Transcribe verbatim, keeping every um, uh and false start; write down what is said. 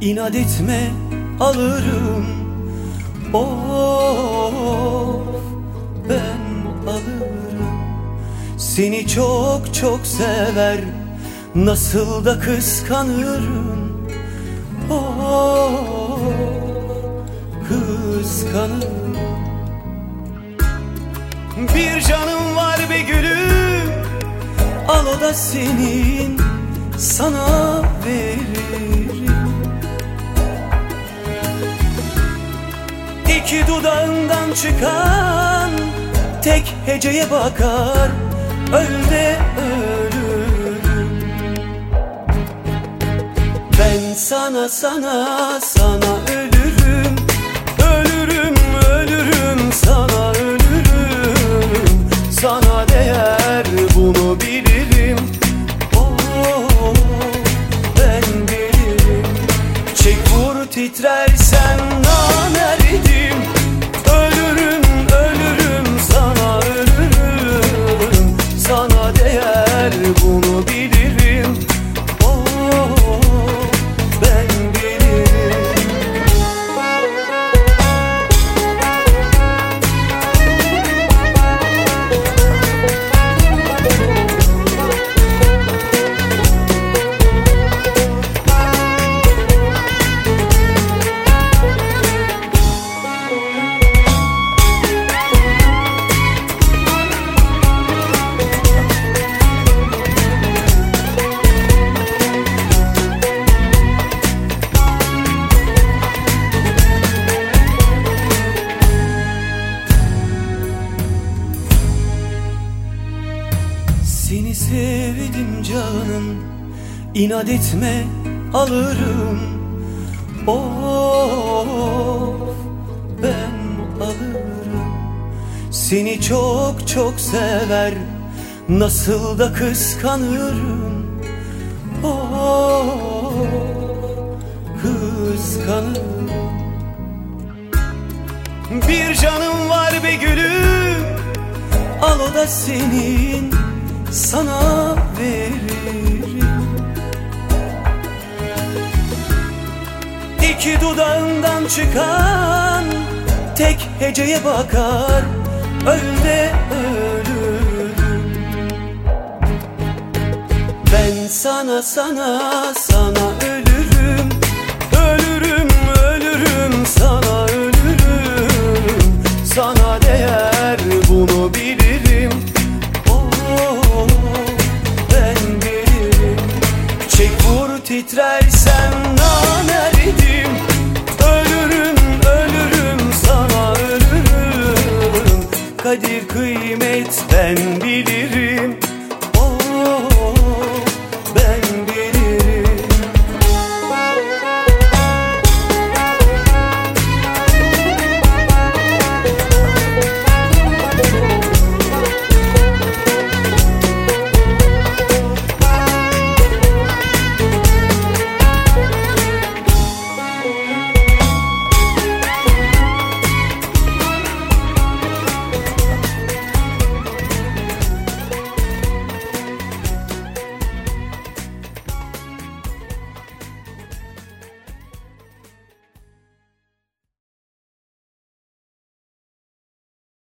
İnat etme, alırım. Of, ben alırım. Seni çok çok sever, nasıl da kıskanırım. Of, kıskanırım. Bir canım var be gülüm, al o da senin, sana veririm. İki dudağından çıkan tek heceye bakar, öl de ölürüm. Ben sana sana sana ölürüm, ölürüm ölürüm sana ölürüm. Sana değer bunu bilirim. Oh, ben bilirim. Çek vur titrersen namerdim. Ölürüm ölürüm sana ölürüm. Sana değer bunu bilirim. Oh, ben bilirim. Seni sevdim canım, inat etme, alırım. Of, ben alırım. Seni çok çok sever, nasıl da kıskanırım. Of, kıskanırım. Bir canım var be gülüm, al o da senin, sana veririm. İki dudağından çıkan tek heceye bakar, öl de ölürüm. Ben sana sana sana